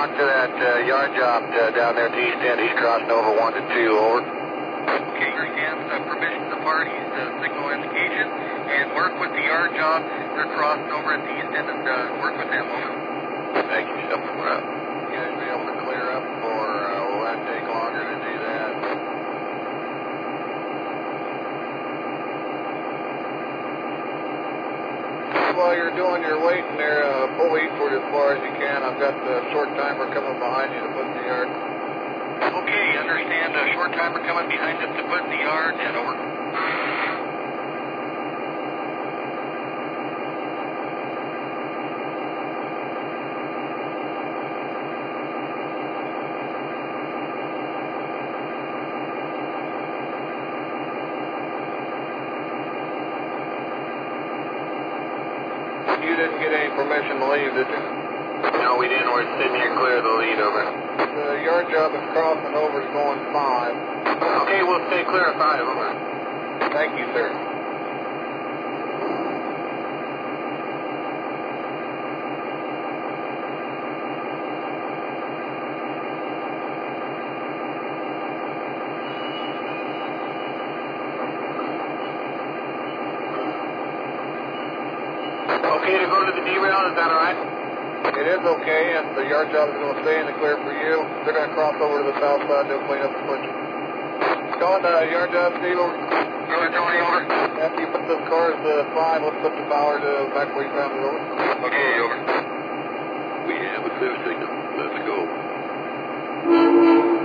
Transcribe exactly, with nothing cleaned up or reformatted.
talk to that uh, yard job uh, down there at the east end. He's crossing over one to two, over. Okay, understands uh, permission to parties, uh, signal indication, and work with the yard job. They're crossing over at the east end and uh, work with them, over. Thank you, Shepard. We're up. You guys be able to clear up, or uh, will that take longer to do that? While you're doing your waiting there, uh, pull eastward as far as you can. I've got the short timer coming behind you to put in the yard. Okay, understand. A uh, short timer coming behind us to put in the yard, and over. You didn't get any permission to leave, did you? No, we didn't. We're sitting here clear of the lead, over. The yard job is crossing over, is going five. Okay, we'll stay clear of five, over. Thank you, sir. Okay to go to the derail, is that all right? It is okay, and the yard job is going to stay in the clear for you. They're going to cross over to the south side to clean up the switch. Calling the yard job, Steve, over. Roger, Tony, over. After you put those cars to five, let's put the power to back where you found it, over. Okay, over. We have a clear signal. Let's go.